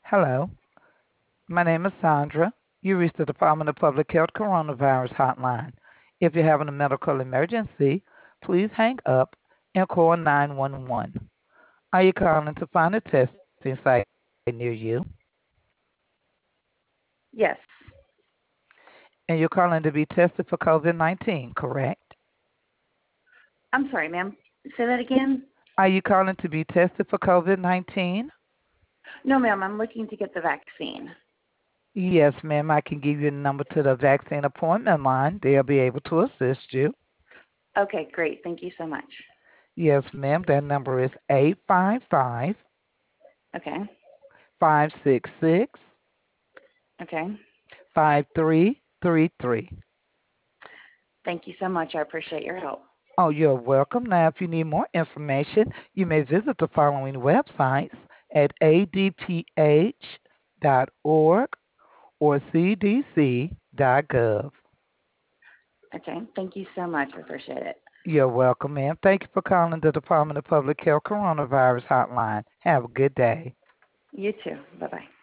Hello, my name is Sandra. You reached the Department of Public Health Coronavirus Hotline. If you're having a medical emergency, please hang up and call 911. Are you calling to find a testing site near you? Yes. And you're calling to be tested for COVID 19, correct? I'm sorry, ma'am. Say that again? Are you calling to be tested for COVID 19? No, ma'am. I'm looking to get the vaccine. Yes, ma'am. I can give you the number to the vaccine appointment line. They'll be able to assist you. Okay, great. Thank you so much. Yes, ma'am. That number is 855 Okay. 566 Okay. 5333. Thank you so much. I appreciate your help. Oh, you're welcome. Now, if you need more information, you may visit the following websites at adph.org or cdc.gov. Okay. Thank you so much. I appreciate it. You're welcome, ma'am. Thank you for calling the Department of Public Health Coronavirus Hotline. Have a good day. You too. Bye bye.